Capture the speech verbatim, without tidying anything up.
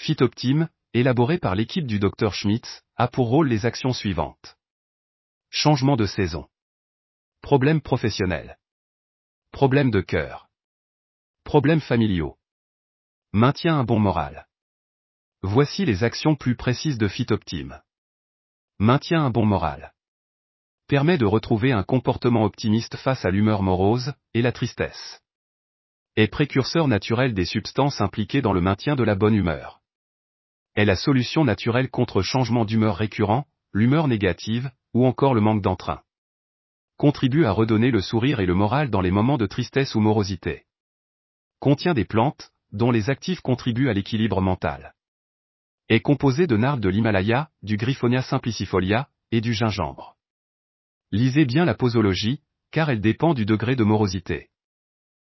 Phytoptime, élaboré par l'équipe du docteur Schmitz, a pour rôle les actions suivantes. Changement de saison. Problèmes professionnels. Problèmes de cœur. Problèmes familiaux. Maintient un bon moral. Voici les actions plus précises de Phytoptime. Maintient un bon moral. Permet de retrouver un comportement optimiste face à l'humeur morose et la tristesse. Est précurseur naturel des substances impliquées dans le maintien de la bonne humeur. Est la solution naturelle contre changement d'humeur récurrent, l'humeur négative, ou encore le manque d'entrain. Contribue à redonner le sourire et le moral dans les moments de tristesse ou morosité. Contient des plantes, dont les actifs contribuent à l'équilibre mental. Est composé de nardes de l'Himalaya, du Griffonia simplicifolia, et du gingembre. Lisez bien la posologie, car elle dépend du degré de morosité.